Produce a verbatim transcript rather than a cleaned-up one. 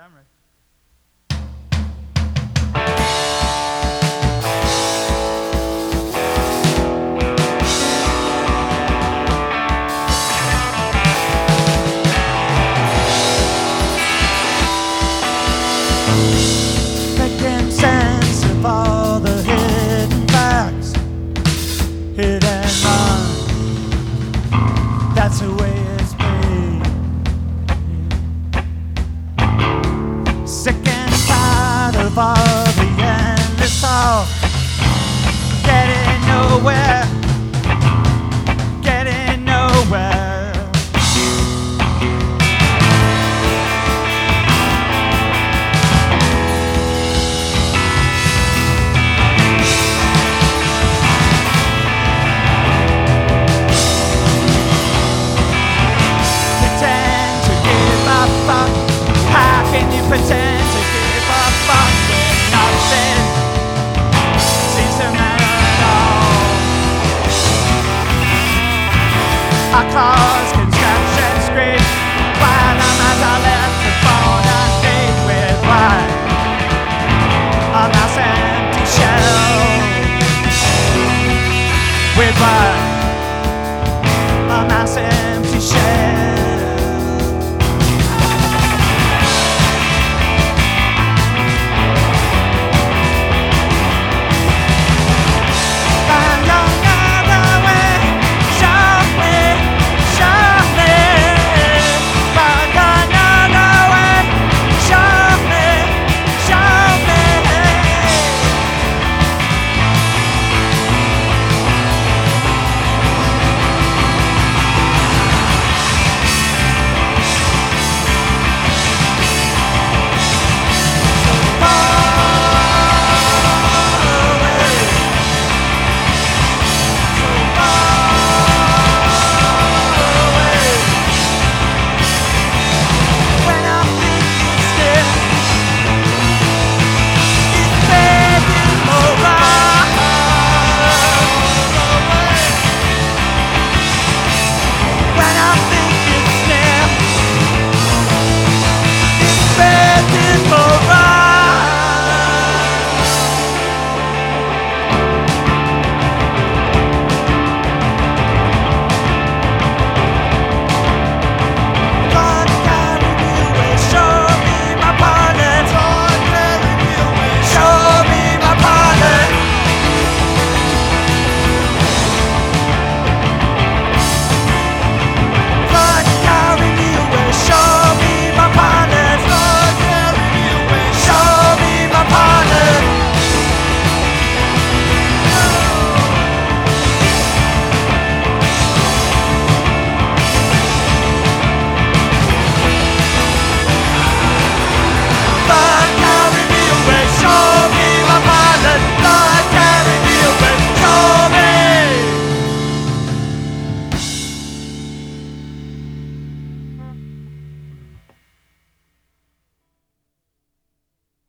I'm ready. Making sense of all the hidden facts. Hit and run, that's the way it's made. Sick and tired of all the endless talk. Getting nowhere, getting nowhere. Pretend to give a fuck. How can you pretend?